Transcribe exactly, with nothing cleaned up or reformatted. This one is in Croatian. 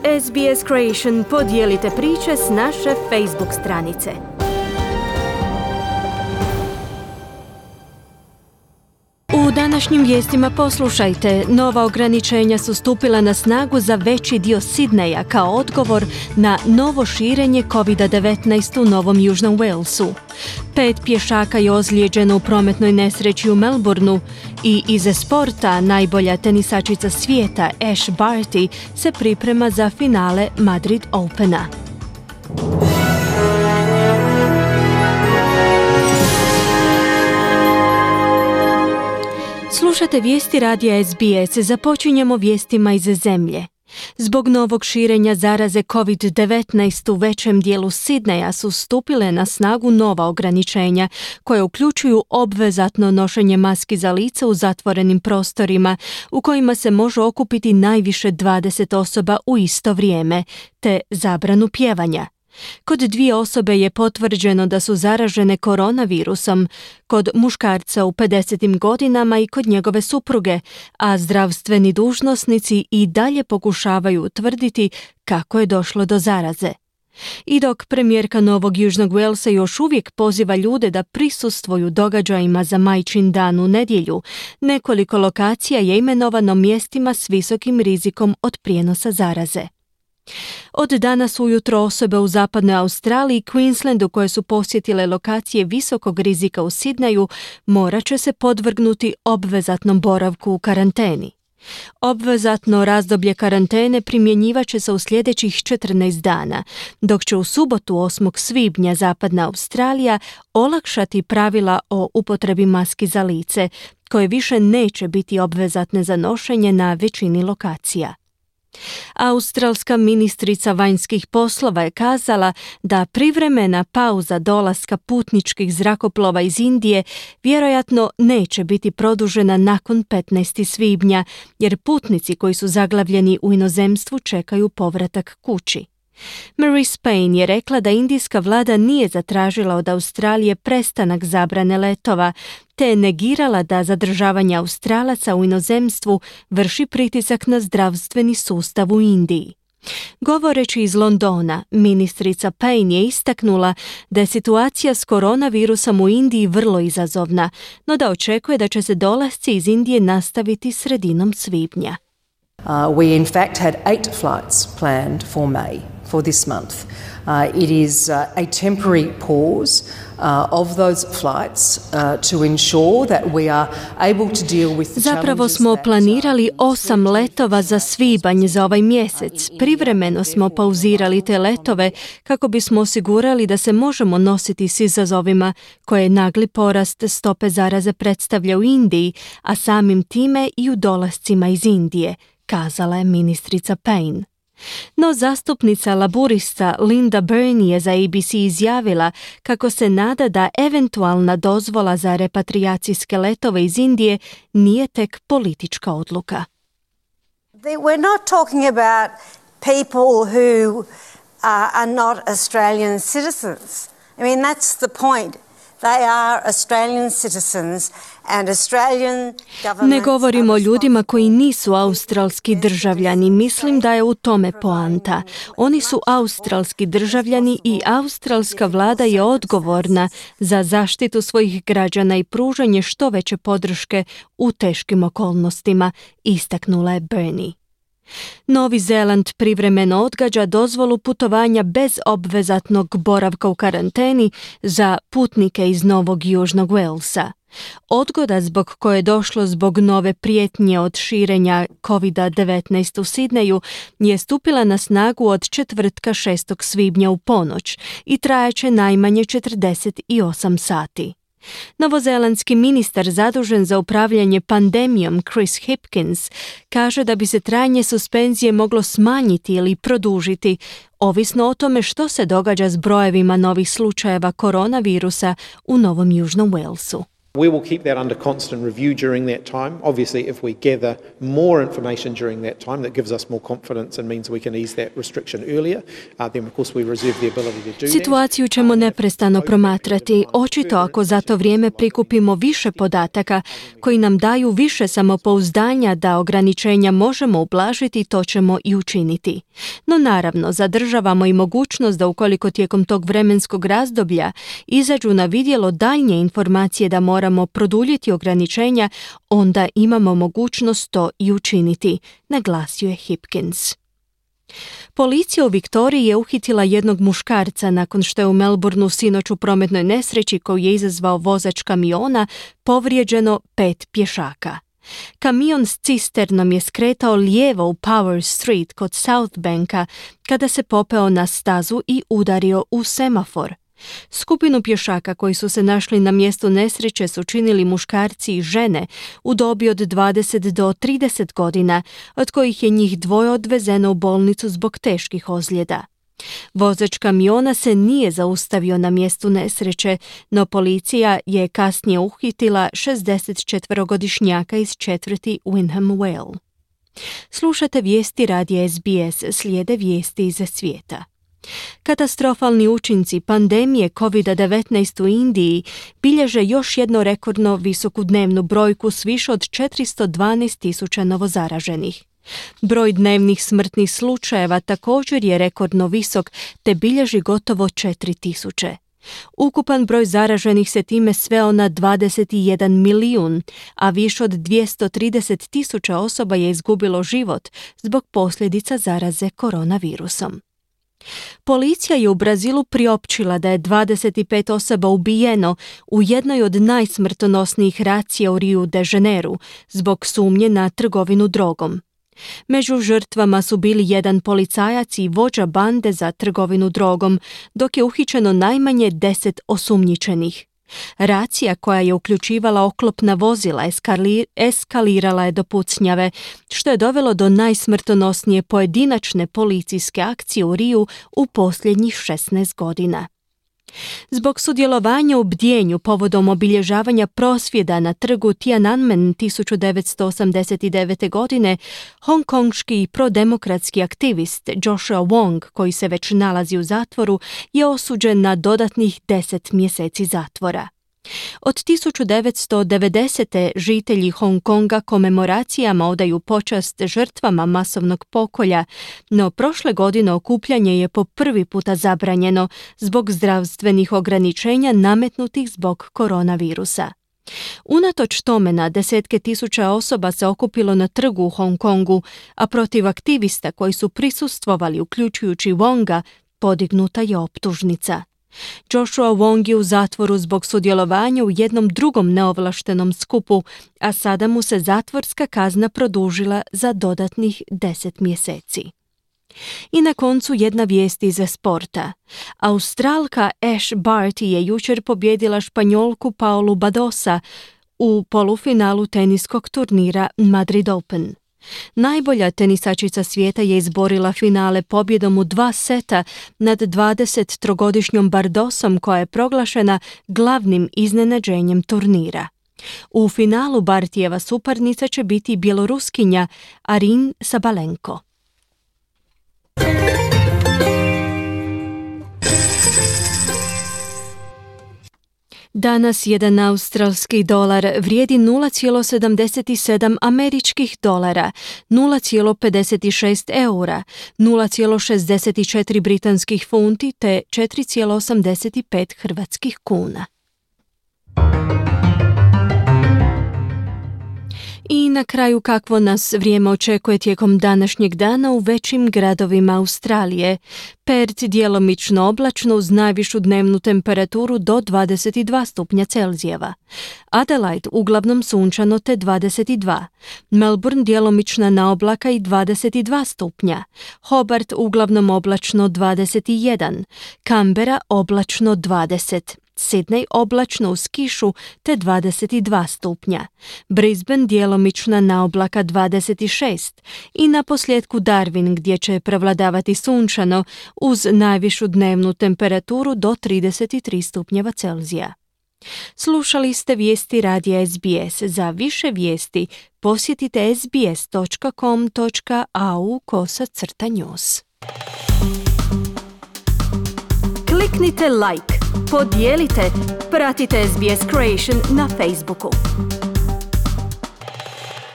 S B S Creation podijelite priče s naše Facebook stranice. U današnjim vijestima poslušajte, nova ograničenja su stupila na snagu za veći dio Sidneja kao odgovor na novo širenje kovid devetnaest u Novom Južnom Walesu. Pet pješaka je ozlijeđeno u prometnoj nesreći u Melbourneu i iz sporta najbolja tenisačica svijeta Ash Barty se priprema za finale Madrid Opena. Slušate vijesti radija S B S, započinjemo vijestima iz zemlje. Zbog novog širenja zaraze kovid devetnaest u većem dijelu Sidneja su stupile na snagu nova ograničenja koje uključuju obvezatno nošenje maski za lice u zatvorenim prostorima u kojima se može okupiti najviše dvadeset osoba u isto vrijeme, te zabranu pjevanja. Kod dvije osobe je potvrđeno da su zaražene koronavirusom, kod muškarca u pedesetim godinama i kod njegove supruge, a zdravstveni dužnosnici i dalje pokušavaju utvrditi kako je došlo do zaraze. I dok premijerka Novog Južnog Walesa još uvijek poziva ljude da prisustvuju događajima za Majčin dan u nedjelju, nekoliko lokacija je imenovano mjestima s visokim rizikom od prijenosa zaraze. Od danas ujutro osobe u zapadnoj Australiji i Queenslandu koje su posjetile lokacije visokog rizika u Sidneju morat će se podvrgnuti obvezatnom boravku u karanteni. Obvezatno razdoblje karantene primjenjivat će se u sljedećih četrnaest dana, dok će u subotu osmog svibnja zapadna Australija olakšati pravila o upotrebi maski za lice, koje više neće biti obvezatne za nošenje na većini lokacija. Australska ministrica vanjskih poslova je kazala da privremena pauza dolaska putničkih zrakoplova iz Indije vjerojatno neće biti produžena nakon petnaestog svibnja, jer putnici koji su zaglavljeni u inozemstvu čekaju povratak kući. Marise Payne je rekla da indijska vlada nije zatražila od Australije prestanak zabrane letova, te je negirala da zadržavanje Australaca u inozemstvu vrši pritisak na zdravstveni sustav u Indiji. Govoreći iz Londona, ministrica Payne je istaknula da je situacija s koronavirusom u Indiji vrlo izazovna, no da očekuje da će se dolasci iz Indije nastaviti sredinom svibnja. Uh, we in fact had eight flights planned for May, for this month. Uh, it is uh, a temporary pause uh, of those flights uh, to ensure that we are able to deal with the Zapravo smo planirali osam letova za svibanj za ovaj mjesec. Privremeno smo pauzirali te letove kako bismo osigurali da se možemo nositi s izazovima koje nagli porast stope zaraze predstavlja u Indiji, a samim time i u dolascima iz Indije, kazala je ministrica Payne. No zastupnica laburista Linda Burney je za A B C izjavila kako se nada da eventualna dozvola za repatrijacijske letove iz Indije nije tek politička odluka. We're not talking about people who uh, are not Australian citizens. I mean, that's the point. They are Australian citizens and Australian government. Ne govorimo o ljudima koji nisu australski državljani. Mislim da je u tome poanta. Oni su australski državljani i australska vlada je odgovorna za zaštitu svojih građana i pružanje što veće podrške u teškim okolnostima, istaknula je Burney. Novi Zeland privremeno odgađa dozvolu putovanja bez obvezatnog boravka u karanteni za putnike iz Novog Južnog Walesa. Odgoda zbog koje je došlo zbog nove prijetnje od širenja kovid devetnaest u Sidneju je stupila na snagu od četvrtka šestog svibnja u ponoć i trajaće najmanje četrdeset osam sati. Novozelandski ministar zadužen za upravljanje pandemijom Chris Hipkins kaže da bi se trajanje suspenzije moglo smanjiti ili produžiti, ovisno o tome što se događa s brojevima novih slučajeva koronavirusa u Novom Južnom Walesu. We will keep that under constant review during that time. Obviously, if we gather more information during that time that gives us more confidence and means we can ease that restriction earlier, uh, then of course we reserve the ability to do that. Situaciju ćemo neprestano promatrati, očito ako za to vrijeme prikupimo više podataka koji nam daju više samopouzdanja da ograničenja možemo ublažiti, to ćemo i učiniti. No naravno, zadržavamo i mogućnost da ukoliko tijekom tog vremenskog razdoblja izađu na vidjelo daljnje informacije da moramo produljiti ograničenja, onda imamo mogućnost to i učiniti, naglasio je Hipkins. Policija u Viktoriji je uhitila jednog muškarca nakon što je u Melbourneu sinoć u prometnoj nesreći koju je izazvao vozač kamiona povrijeđeno pet pješaka. Kamion s cisternom je skretao lijevo u Power Street kod South Banka kada se popeo na stazu i udario u semafor. Skupinu pješaka koji su se našli na mjestu nesreće su činili muškarci i žene u dobi od dvadeset do trideset godina, od kojih je njih dvoje odvezeno u bolnicu zbog teških ozljeda. Vozač kamiona se nije zaustavio na mjestu nesreće, no policija je kasnije uhitila šezdesetčetverogodišnjaka iz četvrti Windham Vale. Slušate vijesti radija S B S, slijede vijesti iz svijeta. Katastrofalni učinci pandemije kovid devetnaest u Indiji bilježe još jedno rekordno visoku dnevnu brojku s više od četiristo dvanaest tisuća novozaraženih. Broj dnevnih smrtnih slučajeva također je rekordno visok te bilježi gotovo četiri tisuće. Ukupan broj zaraženih se time sveo na dvadeset jedan milijun, a više od dvjesto trideset tisuća osoba je izgubilo život zbog posljedica zaraze koronavirusom. Policija je u Brazilu priopćila da je dvadeset pet osoba ubijeno u jednoj od najsmrtonosnijih racija u Rio de Janeiru zbog sumnje na trgovinu drogom. Među žrtvama su bili jedan policajac i vođa bande za trgovinu drogom, dok je uhićeno najmanje deset osumnjičenih. Racija koja je uključivala oklopna vozila eskali, eskalirala je do pucnjave, što je dovelo do najsmrtonosnije pojedinačne policijske akcije u Riju u posljednjih šesnaest godina. Zbog sudjelovanja u bdjenju povodom obilježavanja prosvjeda na trgu Tiananmen tisuću devetsto osamdeset devete. godine, hongkonški prodemokratski aktivist Joshua Wong, koji se već nalazi u zatvoru, je osuđen na dodatnih deset mjeseci zatvora. Od tisuću devetsto devedesete. žitelji Hong Konga komemoracijama odaju počast žrtvama masovnog pokolja, no prošle godine okupljanje je po prvi puta zabranjeno zbog zdravstvenih ograničenja nametnutih zbog koronavirusa. Unatoč tome na desetke tisuća osoba se okupilo na trgu u Hong Kongu, a protiv aktivista koji su prisustvovali, uključujući Wonga, podignuta je optužnica. Joshua Wong je u zatvoru zbog sudjelovanja u jednom drugom neovlaštenom skupu, a sada mu se zatvorska kazna produžila za dodatnih deset mjeseci. I na koncu jedna vijest iz sporta. Australka Ash Barty je jučer pobijedila Španjolku Paulu Badosa u polufinalu teniskog turnira Madrid Open. Najbolja tenisačica svijeta je izborila finale pobjedom u dva seta nad dvadesettrogodišnjom Bardosom koja je proglašena glavnim iznenađenjem turnira. U finalu Bartijeva suparnica će biti bjeloruskinja Arin Sabalenko. Danas jedan australski dolar vrijedi nula zarez sedamdeset sedam američkih dolara, nula zarez pedeset šest eura, nula zarez šezdeset četiri britanskih funti te četiri zarez osamdeset pet hrvatskih kuna. I na kraju kakvo nas vrijeme očekuje tijekom današnjeg dana u većim gradovima Australije. Perth djelomično oblačno uz najvišu dnevnu temperaturu do dvadeset dva stupnja Celzijeva. Adelaide uglavnom sunčano te dvadeset dva. Melbourne djelomična na oblaka i dvadeset dva stupnja. Hobart uglavnom oblačno dvadeset jedan. Canberra oblačno dvadeset. Sydney oblačno uz kišu te dvadeset dva stupnja. Brisbane djelomična na oblaka dvadeset šest i na posljedku Darwin gdje će prevladavati sunčano uz najvišu dnevnu temperaturu do trideset tri stupnjeva Celzija. Slušali ste vijesti radija S B S. Za više vijesti posjetite sbs.com.au kosacrta news. Kliknite like, podijelite, pratite S B S Creation na Facebooku.